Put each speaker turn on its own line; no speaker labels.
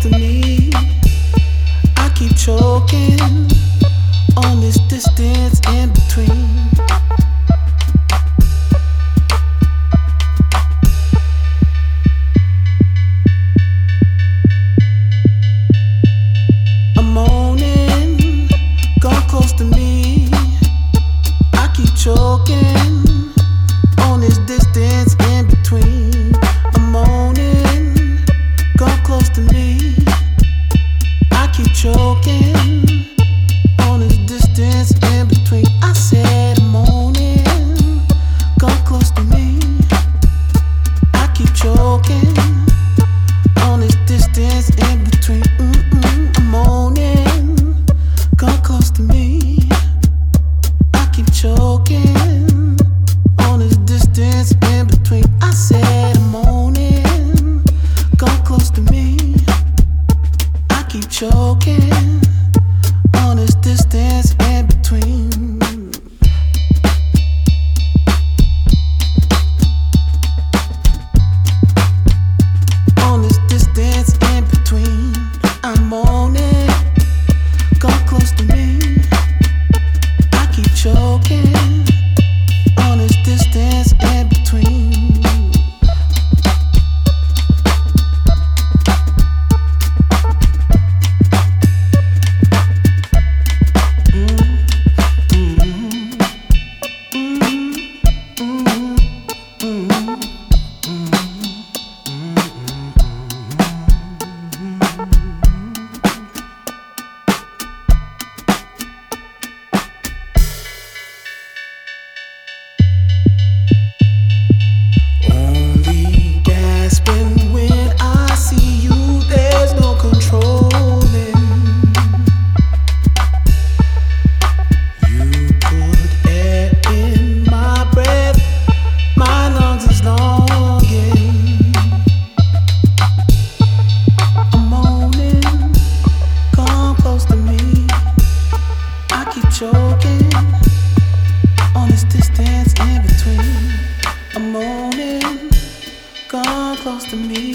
to me. I keep choking on this distance in between. I'm moaning, come close to me. I keep choking on this distance in between. I'm moaning, come close to me. I keep choking on this distance in between. I said I'm moaning, come close to me. I keep choking on this distance in between. I'm moaning, come close to me. I keep choking on this distance in between. I said I'm moaning, come close to me. I keep choking on this distance in between. On this distance in between, I'm moaning, come close to me. I keep choking on this distance in between. Only gasping when I see you, there's no controlling. You put air in my breath, my lungs is longing. I'm moaning, come close to me. I keep choking on this distance in between. I'm moaning, come close to me.